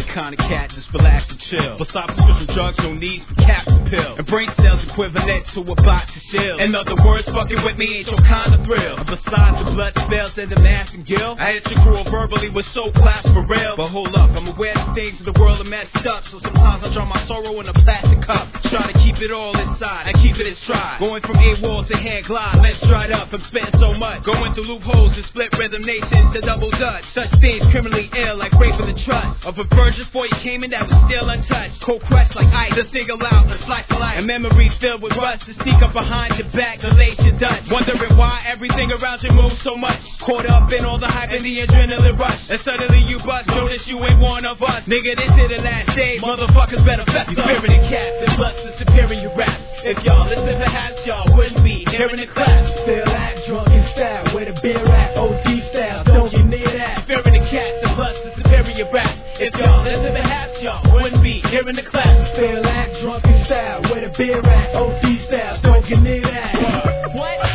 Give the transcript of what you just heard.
kind of cat just relax and chill. But stop prescription drugs, no need for caps and pills. And brain cells equivalent to a box of shells. In other words, fucking with me ain't your kind of thrill. And besides the blood spells and the mask and gill, I hit your crew verbally with soul claps for real. But hold up, I'm aware that things in the world are messed up, so sometimes I drown my sorrow in a plastic cup. Try to keep it all inside and keep it in stride. Going from AWOL to hand glide, let's dry it up. I'm spitting so much, going through loopholes and split rhythm nations to double dutch. Such things criminally ill like raping the trust of a virgin before you came in that was still untouched. Cold crushed like ice, to single out a slice of life. And memories filled with rust to sneak up behind your back, elation Dutch. Wondering why everything around you moves so much. Caught up in all the hype and the adrenaline rush. And suddenly you bust, notice you ain't one of us. Nigga, this is the last day, motherfuckers better fess up. You fearing the cats and lust is superior rap. If y'all listen perhaps y'all wouldn't be hearing the clap. Still act drunk in style, where the beer at, OD style, don't get near that. Fearing the cats and lust is superior rap. If y'all listen perhaps y'all wouldn't be hearing the clap. Still act drunk in style, where the beer at, OD style, don't get near that. What?